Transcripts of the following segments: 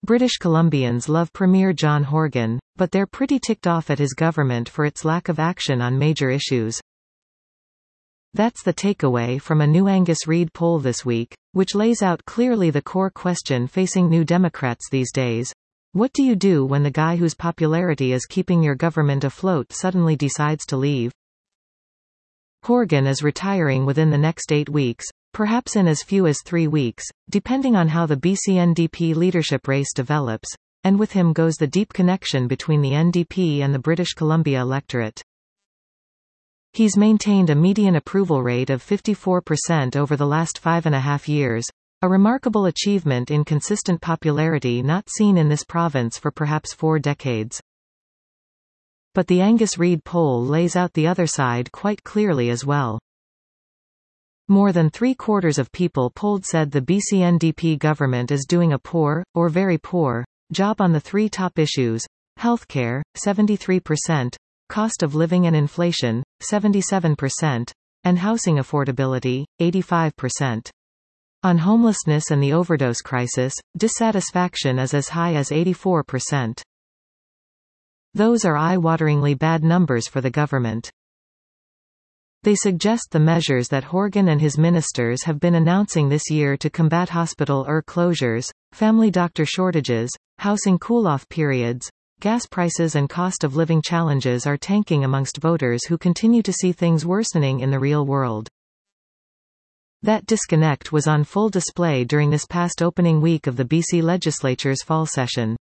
British Columbians love Premier John Horgan, but they're pretty ticked off at his government for its lack of action on major issues. That's the takeaway from a new Angus Reid poll this week, which lays out clearly the core question facing New Democrats these days. What do you do when the guy whose popularity is keeping your government afloat suddenly decides to leave? Horgan is retiring within the next 8 weeks, perhaps in as few as 3 weeks, depending on how the BC NDP leadership race develops, and with him goes the deep connection between the NDP and the British Columbia electorate. He's maintained a median approval rate of 54% over the last 5.5 years, a remarkable achievement in consistent popularity not seen in this province for perhaps 4 decades. But the Angus Reid poll lays out the other side quite clearly as well. More than 3/4 of people polled said the BC NDP government is doing a poor, or very poor, job on the 3 top issues: healthcare, 73%, cost of living and inflation, 77%, and housing affordability, 85%. On homelessness and the overdose crisis, dissatisfaction is as high as 84%. Those are eye-wateringly bad numbers for the government. They suggest the measures that Horgan and his ministers have been announcing this year to combat hospital closures, family doctor shortages, housing cool-off periods, gas prices and cost of living challenges are tanking amongst voters who continue to see things worsening in the real world. That disconnect was on full display during this past opening week of the BC legislature's fall session.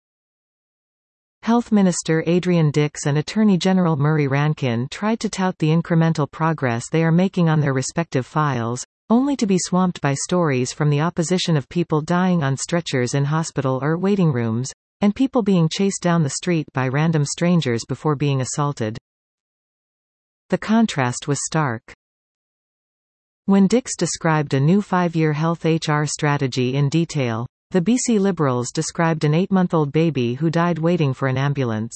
Health Minister Adrian Dix and Attorney General Murray Rankin tried to tout the incremental progress they are making on their respective files, only to be swamped by stories from the opposition of people dying on stretchers in hospital or waiting rooms, and people being chased down the street by random strangers before being assaulted. The contrast was stark. When Dix described a new 5-year health HR strategy in detail, the BC Liberals described an 8-month-old baby who died waiting for an ambulance.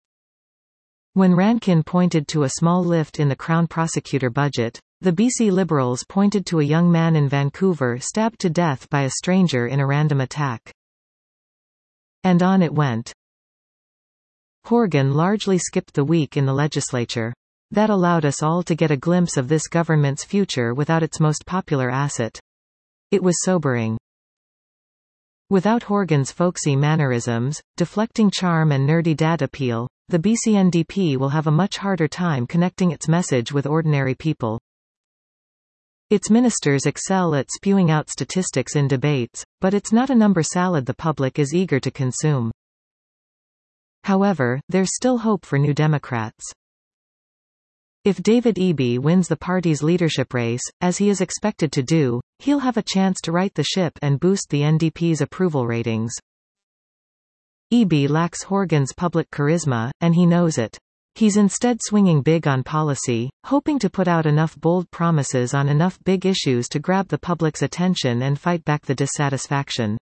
When Rankin pointed to a small lift in the Crown prosecutor budget, the BC Liberals pointed to a young man in Vancouver stabbed to death by a stranger in a random attack. And on it went. Horgan largely skipped the week in the legislature. That allowed us all to get a glimpse of this government's future without its most popular asset. It was sobering. Without Horgan's folksy mannerisms, deflecting charm and nerdy dad appeal, the BC NDP will have a much harder time connecting its message with ordinary people. Its ministers excel at spewing out statistics in debates, but it's not a number salad the public is eager to consume. However, there's still hope for New Democrats. If David Eby wins the party's leadership race, as he is expected to do, he'll have a chance to right the ship and boost the NDP's approval ratings. Eby lacks Horgan's public charisma, and he knows it. He's instead swinging big on policy, hoping to put out enough bold promises on enough big issues to grab the public's attention and fight back the dissatisfaction.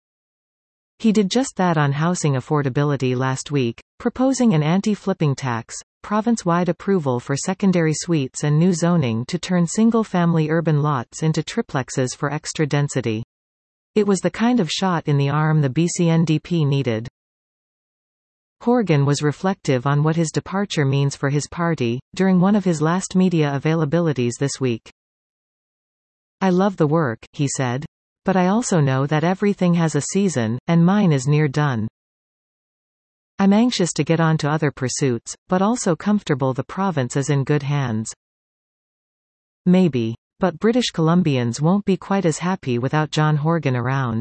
He did just that on housing affordability last week, proposing an anti-flipping tax, province-wide approval for secondary suites and new zoning to turn single-family urban lots into triplexes for extra density. It was the kind of shot in the arm the BC NDP needed. Horgan was reflective on what his departure means for his party, during one of his last media availabilities this week. "I love the work," he said. "But I also know that everything has a season, and mine is near done. I'm anxious to get on to other pursuits, but also comfortable the province is in good hands." Maybe. But British Columbians won't be quite as happy without John Horgan around.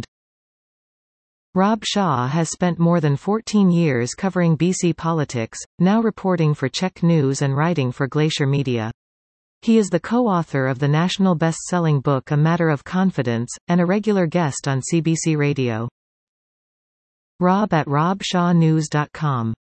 Rob Shaw has spent more than 14 years covering BC politics, now reporting for Czech News and writing for Glacier Media. He is the co-author of the national best-selling book A Matter of Confidence, and a regular guest on CBC Radio. Rob at robshawnews.com